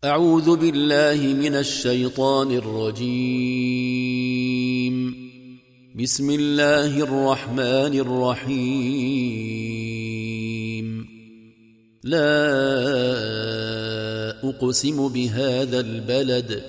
أعوذ بالله من الشيطان الرجيم. بسم الله الرحمن الرحيم. لا أقسم بهذا البلد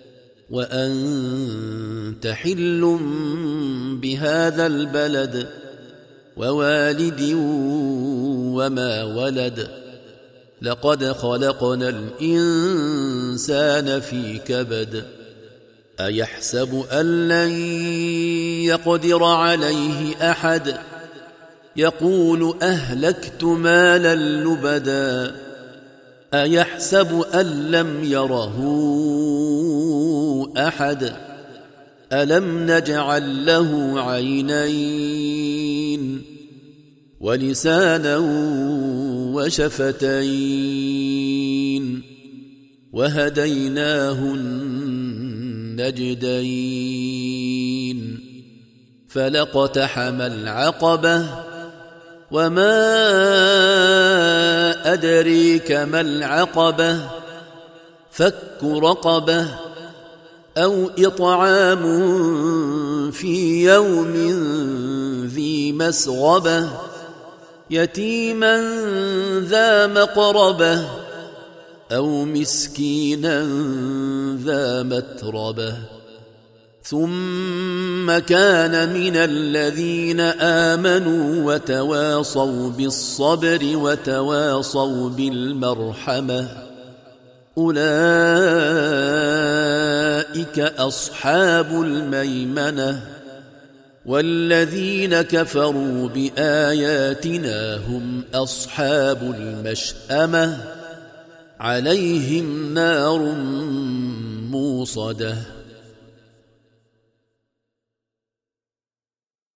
وأنت حل بهذا البلد ووالد وما ولد لقد خلقنا الإنسان في كبد أيحسب أن لن يقدر عليه أحد يقول أهلكت مالا لبدا أيحسب أن لم يره أحد ألم نجعل له عينين ولسانا وشفتين وهديناه النجدين فلاقتحم العقبة وما أدريك ما العقبة فك رقبة أو إطعام في يوم ذي مسغبة يتيما ذا مقربة أو مسكينا ذا متربة ثم كان من الذين آمنوا وتواصوا بالصبر وتواصوا بالمرحمة أولئك أصحاب الميمنة والذين كفروا بآياتنا هم أصحاب المشأمة عليهم نار موصدة